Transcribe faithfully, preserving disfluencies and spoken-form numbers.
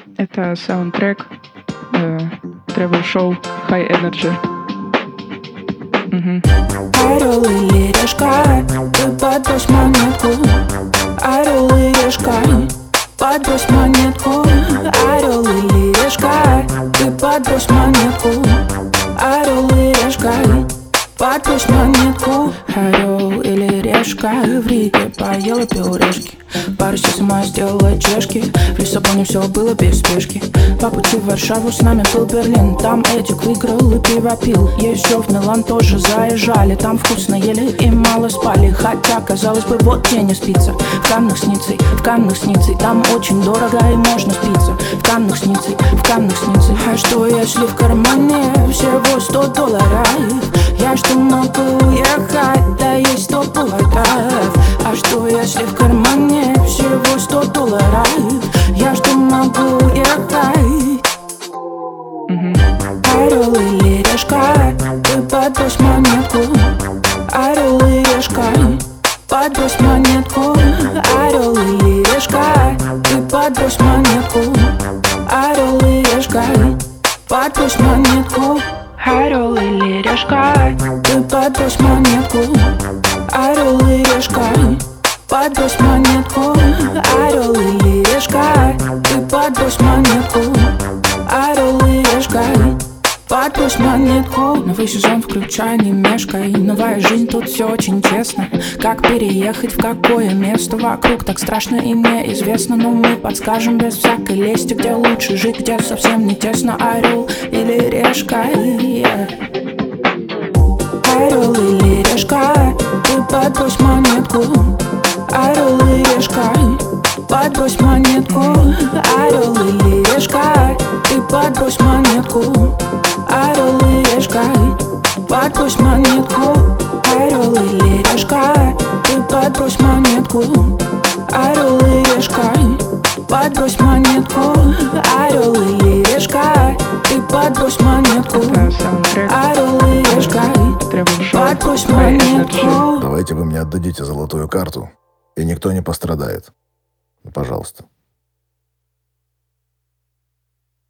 Это саундтрек э, тревел-шоу High Energy. Угу. Орел или решка, ты подбрось монетку. Орел и решка, подбрось монетку. Орел или решка, ты подбрось монетку. Орел и решка, подбрось монетку. Орел или решка, в Риге поела пюрешки. Пару сама сделала чешки. В Лиссабоне все было без спешки. По пути в Варшаву с нами был Берлин. Там Эдик выиграл и пиво пил. Еще в Милан тоже заезжали. Там вкусно ели и мало спали. Хотя, казалось бы, вот где не спится. В Каннах с Ниццей, в Каннах с Ниццей. Там очень дорого и можно спиться. В Каннах с Ниццей, в Каннах с Ниццей. А что если в кармане всего сто долларов? Я что могу уехать, да есть сто поводов. А что если в кармане всего сто долларов? Я что могу уехать? Орел или решка, ты подбрось монетку. Орел и решка, подбрось монетку. Орел или решка, ты подбрось монетку. Орел и решка, подбрось монетку. Орел или решка, ты подбрось монетку. Орел и решка, подбрось монетку. Орел или решка, ты подбрось монетку. Орел и решка, подбрось монетку. Новый сезон включай, не мешкай. Новая жизнь, тут все очень честно. Как переехать, в какое место? Вокруг так страшно и неизвестно. Но мы подскажем без всякой лести, где лучше жить, где совсем не тесно. Орел или решка, yeah. Орел или решка, ты подбрось монетку. Орел и решка, подбрось монетку. Орел или решка, ты подбрось монетку. Орел и решка, подбрось монетку. Орел или решка, ты подбрось монетку. Орел и решка, подбрось монетку. Орел и решка, ты подбрось монетку. Орел и решка, подбрось монетку. Давайте вы мне отдадите золотую карту, и никто не пострадает. Ну, пожалуйста.